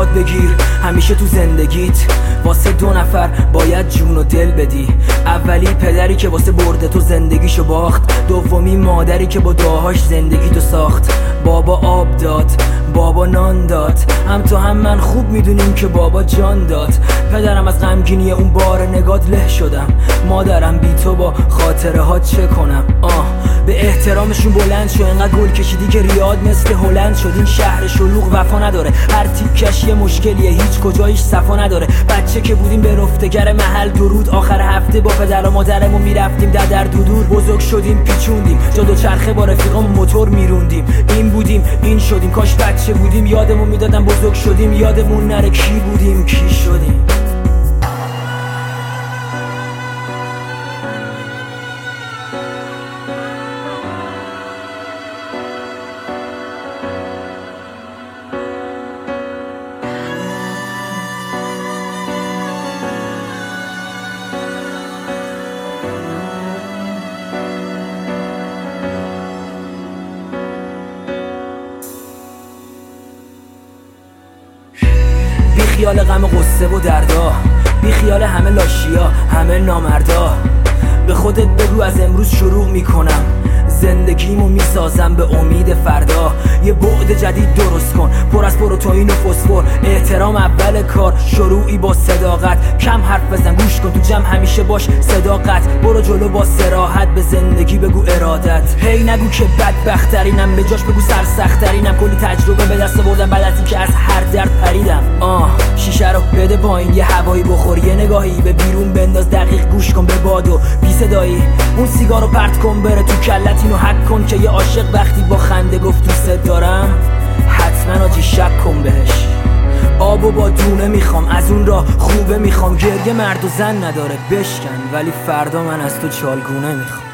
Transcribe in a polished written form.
یاد بگیر همیشه تو زندگیت واسه 2 نفر باید جون و دل بدی. اولی پدری که واسه برد تو زندگیشو باخت، دومی مادری که با دعاهاش زندگیتو ساخت. بابا آب داد، بابا نان داد، هم تو هم من خوب میدونیم که بابا جان داد. پدرم از غمگینی اون بار نگات له شدم، مادرم بی تو با خاطره ها چه کنم. به احترامشون بلند شو، انقدر گل کشیدی که ریاد مثل هلند شد. این شهر شلوغ وفا نداره، هر تیکش یه مشکلیه، هیچ کجایش صفا نداره. بچه که بودیم به رفتگر محل درود، آخر هفته با پدر و مادرمون میرفتیم در دودور. بزرگ شدیم پیچوندیم جا دوچرخه، با رفیقام موتور میروندیم. این بودیم این شدیم، کاش بچه بودیم یادمون میدادن. بزرگ شدیم یادمون نره کی بودیم کی شدیم. بی خیال غم و غصه و دردا، بی خیال همه لاشیا همه نامردا. به خودت بگو از امروز شروع میکنم، زندگیمو میسازم به امید فردا. یه بعد جدید درست کن پر از پروتئین و فسفر. احترام اول کار، شروعی با صداقت. کم حرف بزن گوش کن، تو جمع همیشه باش صداقت. برو جلو با صراحت، به زندگی بگو ارادت. هی نگو که بدبخترینم، به جاش بگو سرسخترینم. کلی تجربه به دست آوردم بعد از اینکه از هر درد پریدم. شیشه رو بده پایین، یه هوایی بخور، یه نگاهی به بیرون بنداز، دقیق گوش کن به باد و بی صدایی. اون سیگارو پرت کن بره تو کلت، اینو حک کن که یه عاشق وقتی با خنده گفت دوست دارم حتما آجی شک کن بهش. آبو با دونه میخوام، از اون را خوبه میخوام. گریه مرد و زن نداره بشکن، ولی فردا من از تو چالگونه میخوام.